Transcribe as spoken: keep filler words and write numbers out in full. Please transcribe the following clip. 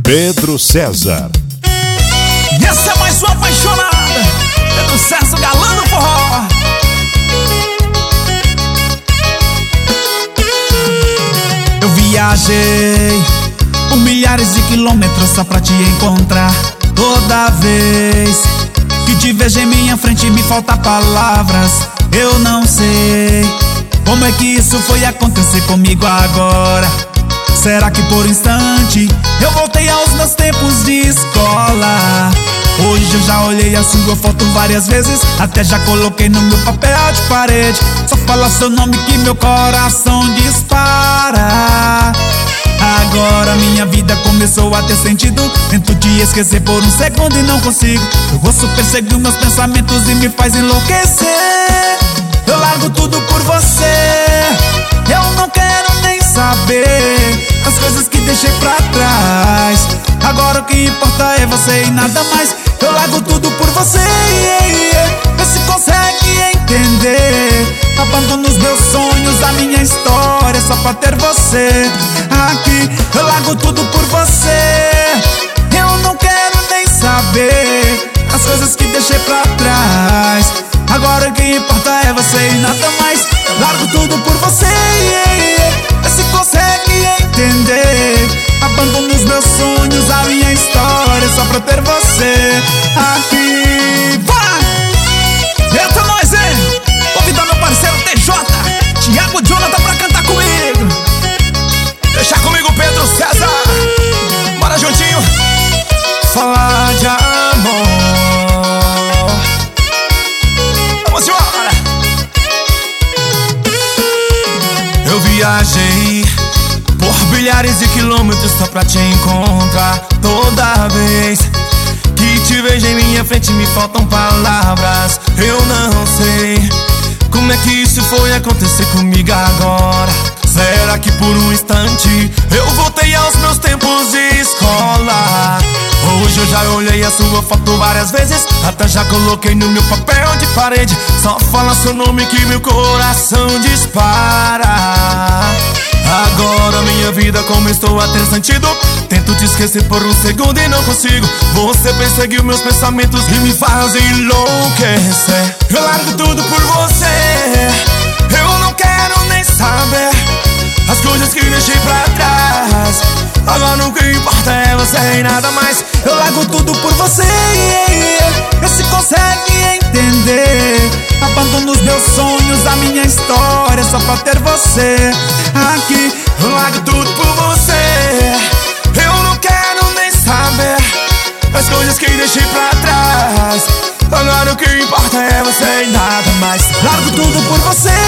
Pedro César. E essa é mais uma apaixonada, Pedro César, galã do forró. Eu viajei por milhares de quilômetros só pra te encontrar. Toda vez que te vejo em minha frente me falta palavras. Eu não sei como é que isso foi acontecer comigo agora. Será que por um instante eu voltei aos meus tempos de escola? Hoje eu já olhei a sua foto várias vezes, até já coloquei no meu papel de parede. Só fala seu nome que meu coração dispara. Agora minha vida começou a ter sentido. Tento te esquecer por um segundo e não consigo. Eu ouço perseguir meus pensamentos e me faz enlouquecer. Eu largo tudo por você, eu não quero nem saber as coisas que deixei pra trás. Agora o que importa é você e nada mais. Eu largo tudo por você, yeah, yeah. Vê se consegue entender. Abandono os meus sonhos, a minha história só pra ter você aqui. Eu largo tudo por você, eu não quero nem saber as coisas que deixei pra trás. Agora o que importa é você e nada mais. Eu largo tudo por você, yeah, yeah. Vê se consegue entender. Abandono os meus sonhos, a minha história só pra ter você aqui. Vai! Eita nós, hein? Convidar meu parceiro T J, Thiago Jonathan pra cantar comigo. Deixa comigo Pedro César. Bora juntinho. Falar de amor. Vamos embora. Eu viajei por bilhares de quilômetros só pra te encontrar. Toda vez que te vejo em minha frente me faltam palavras. Eu não sei como é que isso foi acontecer comigo agora. Será que por um instante eu voltei aos meus tempos de escola? Hoje eu já olhei a sua foto várias vezes, até já coloquei no meu papel de parede. Só fala seu nome que meu coração dispara. Agora minha vida começou a ter sentido. Tento te esquecer por um segundo e não consigo. Você perseguiu meus pensamentos e me faz enlouquecer. Eu largo tudo por você, eu não quero nem saber as coisas que deixei pra trás. Agora o que importa é você e nada mais. Eu largo tudo por você, yeah, yeah. Vê se consegue entender. Abandono os meus sonhos, a minha história só pra ter você aqui. Eu largo tudo por você, eu não quero nem saber as coisas que deixei pra trás. Agora o que importa é você e nada mais. Largo tudo por você,